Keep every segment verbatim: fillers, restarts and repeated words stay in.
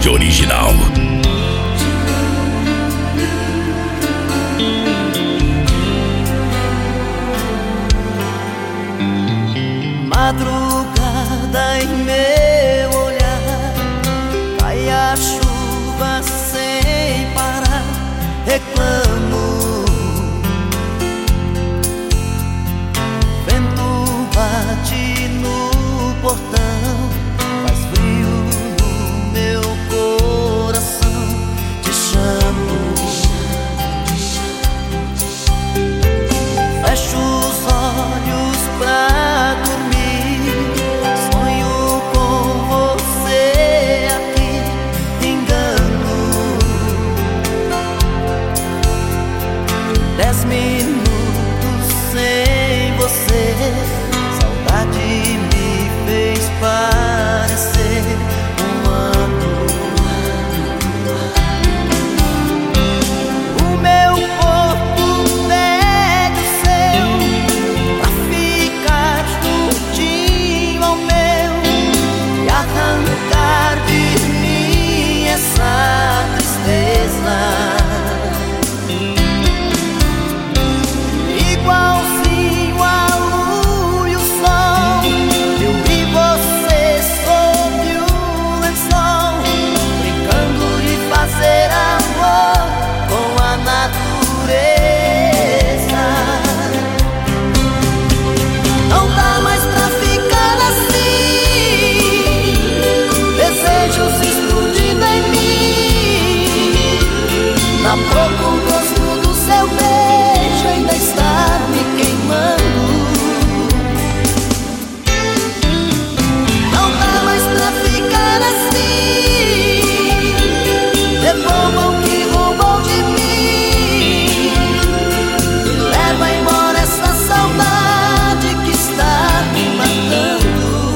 Cláudio Original. Madrugada em meu olhar, cai a chuva sem parar, reclamo. Vento bate no portão, faz frio no meu coração, te chamo. Fecho os olhos pra dormir, sonho com você aqui, engano. Dez minutos sem você, saudade me fez parecer um ano. O meu corpo pede o seu pra ficar juntinho ao meu e arrancar de mim essa tristeza. Igualzinho a lua e o sol, eu e você sob o lençol, brincando de fazer amor com a natureza. Não dá mais pra ficar assim, desejos explodindo em mim. Na boca o gosto do seu beijo ainda está me queimando. Não dá mais pra ficar assim, devolva o que roubou de mim e leva embora essa saudade que está me matando.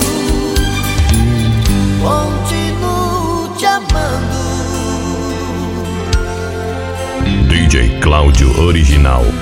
Continuo te amando. D J Cláudio Original.